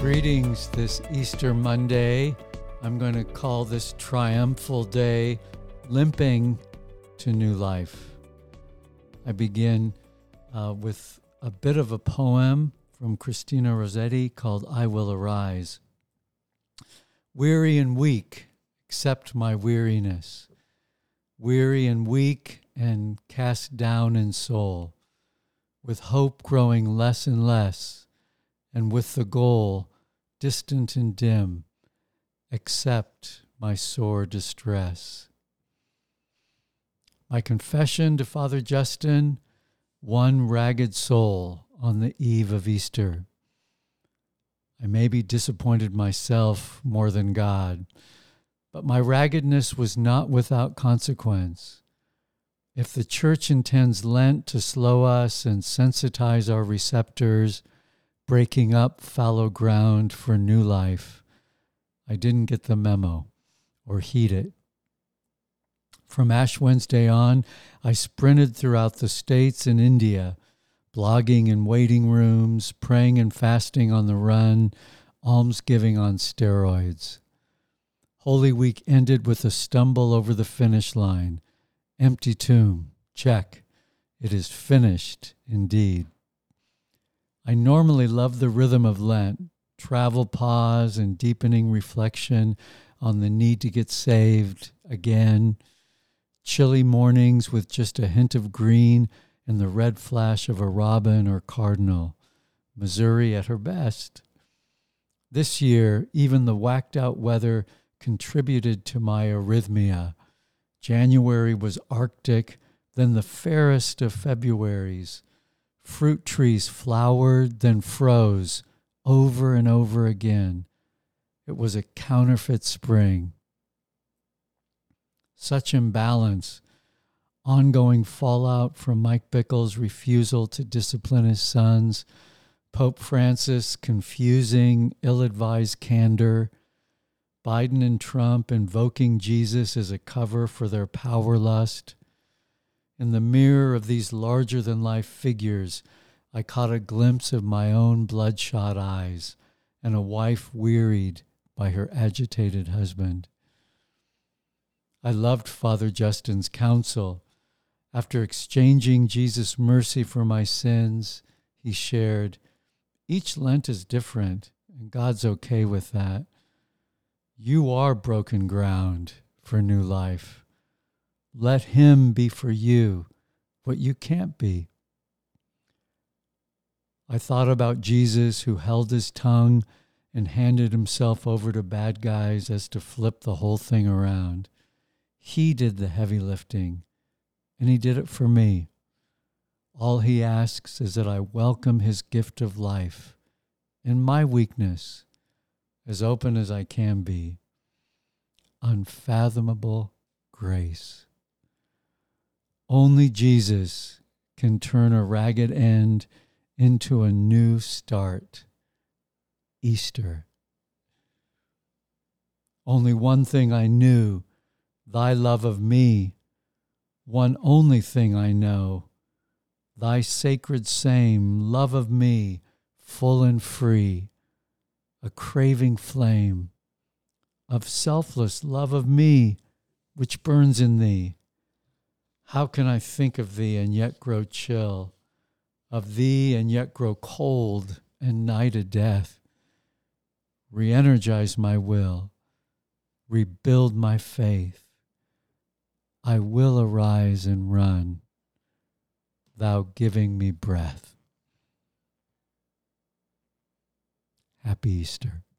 Greetings this Easter Monday. I'm going to call this triumphal day Limping to New Life. I begin with a bit of a poem from Christina Rossetti called I Will Arise. Weary and weak, accept my weariness. Weary and weak and cast down in soul, with hope growing less and less, and with the goal distant and dim, accept my sore distress. My confession to Father Justin, one ragged soul on the eve of Easter. I may be disappointed myself more than God, but my raggedness was not without consequence. If the Church intends Lent to slow us and sensitize our receptors, breaking up fallow ground for new life, I didn't get the memo or heed it. From Ash Wednesday on, I sprinted throughout the States and India, blogging in waiting rooms, praying and fasting on the run, almsgiving on steroids. Holy Week ended with a stumble over the finish line. Empty tomb, check. It is finished indeed. I normally love the rhythm of Lent, travel pause and deepening reflection on the need to get saved again, chilly mornings with just a hint of green and the red flash of a robin or cardinal, Missouri at her best. This year, even the whacked out weather contributed to my arrhythmia. January was Arctic, then the fairest of Februaries. Fruit trees flowered, then froze, over and over again. It was a counterfeit spring. Such imbalance, ongoing fallout from Mike Bickle's refusal to discipline his sons, Pope Francis' confusing, ill-advised candor, Biden and Trump invoking Jesus as a cover for their power lust. In the mirror of these larger-than-life figures, I caught a glimpse of my own bloodshot eyes and a wife wearied by her agitated husband. I loved Father Justin's counsel. After exchanging Jesus' mercy for my sins, he shared, each Lent is different, and God's okay with that. You are broken ground for new life. Let him be for you what you can't be. I thought about Jesus who held his tongue and handed himself over to bad guys as to flip the whole thing around. He did the heavy lifting, and he did it for me. All he asks is that I welcome his gift of life in my weakness, as open as I can be. Unfathomable grace. Only Jesus can turn a ragged end into a new start. Easter. Only one thing I knew, thy love of me. One only thing I know, thy sacred same love of me, full and free, a craving flame of selfless love of me, which burns in thee. How can I think of thee and yet grow chill, of thee and yet grow cold and nigh to death? Re-energize my will, rebuild my faith. I will arise and run, thou giving me breath. Happy Easter.